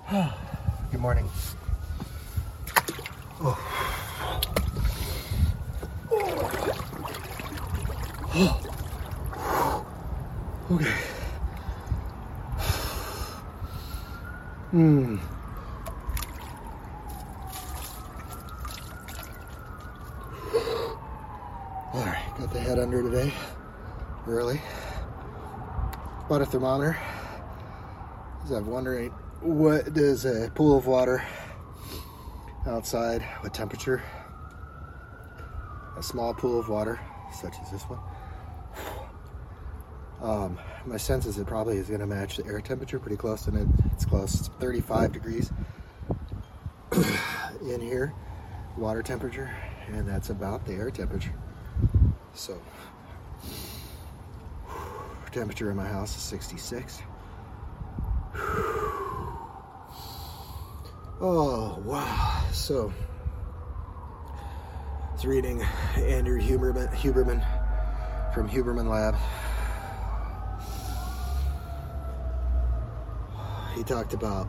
Good morning. Oh. Okay. Alright, got the head under today. Early. Bought a thermometer. Because I'm wondering, what does a pool of water outside, what temperature? A small pool of water, such as this one. My sense is it probably is going to match the air temperature pretty close, and it's close. It's 35 degrees in here, water temperature, and that's about the air temperature. So, temperature in my house is 66. Oh, wow. So, I was reading Andrew Huberman from Huberman Lab. He talked about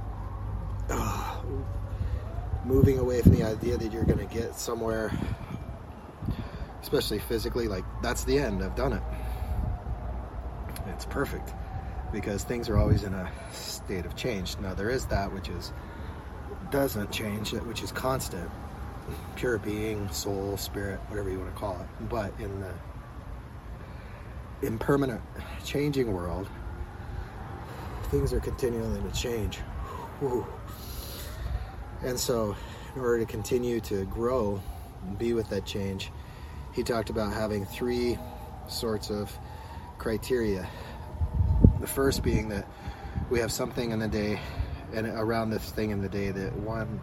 moving away from the idea that you're going to get somewhere, especially physically, like that's the end, I've done it. It's perfect because things are always in a state of change. Now there is that which doesn't change, which is constant, pure being, soul, spirit, whatever you want to call it. But in the impermanent changing world, things are continually to change. Whew. And so in order to continue to grow and be with that change, he talked about having 3 sorts of criteria. The first being that we have something in the day and around this thing in the day that one,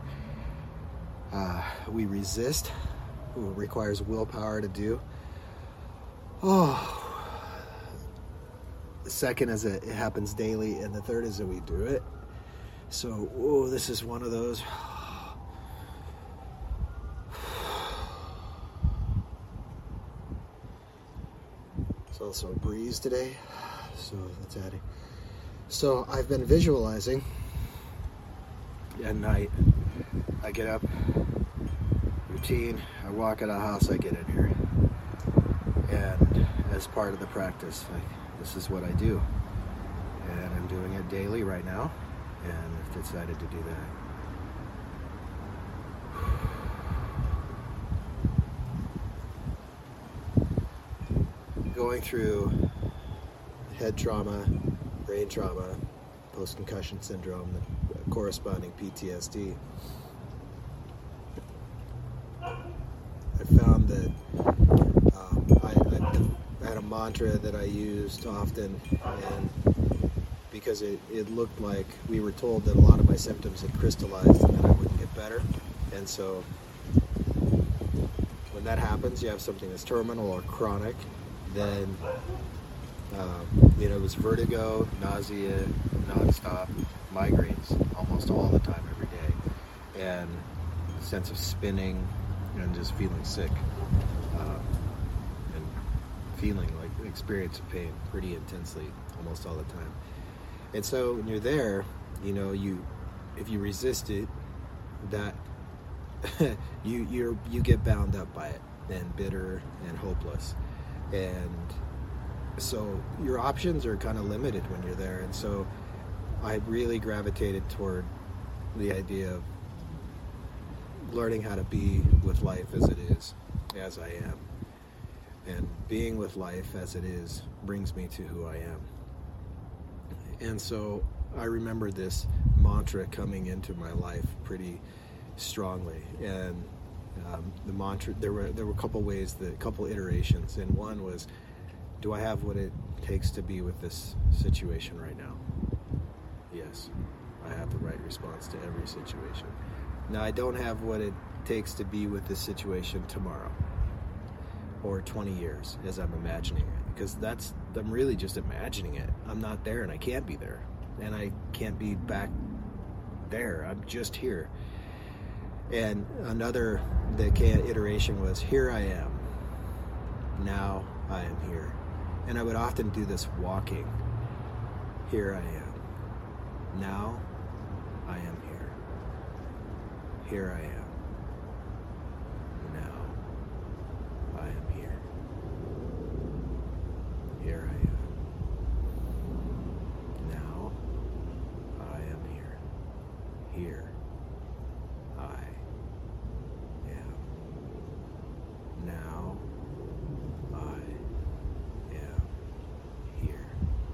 we resist, requires willpower to do. The second is that it happens daily, and the third is that we do it. So, this is one of those. It's also a breeze today, so that's adding. So I've been visualizing at night. I get up, routine, I walk out of the house, I get in here. And as part of the practice, this is what I do. And I'm doing it daily right now, and I've decided to do that. Going through head trauma, brain trauma, post-concussion syndrome, the corresponding PTSD, I found that I had a mantra that I used often, and because it looked like we were told that a lot of my symptoms had crystallized and that I wouldn't get better. And so when that happens, you have something that's terminal or chronic, then it was vertigo, nausea, nonstop, migraines almost all the time, every day, and a sense of spinning and just feeling sick, and feeling like the experience of pain pretty intensely almost all the time. And so when you're there, if you resist it, that you get bound up by it and bitter and hopeless. And so your options are kind of limited when you're there. And so I really gravitated toward the idea of learning how to be with life as it is, as I am. And being with life as it is brings me to who I am. And so I remember this mantra coming into my life pretty strongly. And the mantra, there were a couple ways, a couple iterations. And one was, do I have what it takes to be with this situation right now? Yes, I have the right response to every situation. Now, I don't have what it takes to be with this situation tomorrow or 20 years as I'm imagining it, because I'm really just imagining it. I'm not there, and I can't be there, and I can't be back there. I'm just here. And another iteration was, here I am. Now I am here. And I would often do this walking. Here I am. Now I am here. Here I am. Now I am here. Here I am. Now I am here. Here I am. Now I am here.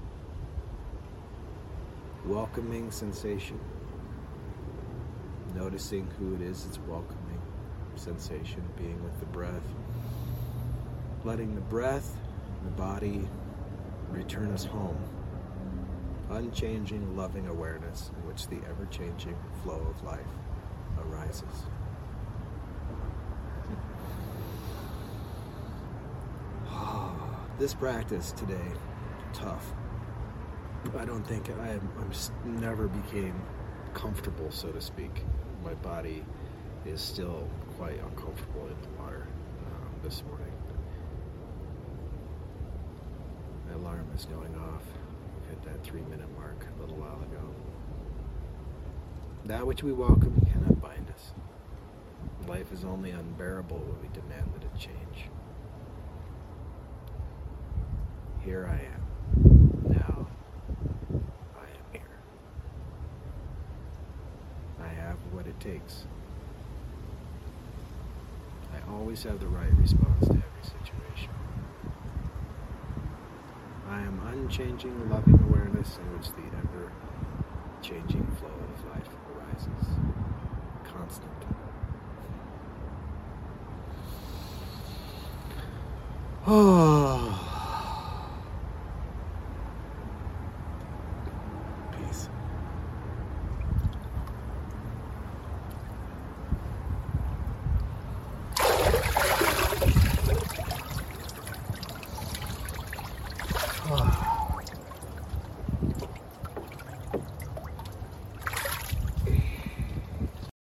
Welcoming sensation. Noticing who it is that's welcoming sensation, being with the breath. Letting the breath, the body, return us home. Unchanging, loving awareness in which the ever-changing flow of life arises. This practice today, tough. I don't think never became comfortable, so to speak. My body is still quite uncomfortable in the water this morning. My alarm is going off. We hit that 3-minute mark a little while ago. That which we welcome cannot bind us. Life is only unbearable when we demand that it change. Here I am. Now I am here. I have what it takes. I always have the right response to every situation. I am unchanging, loving awareness in which the ever-changing flow of life arises. Constant. Oh.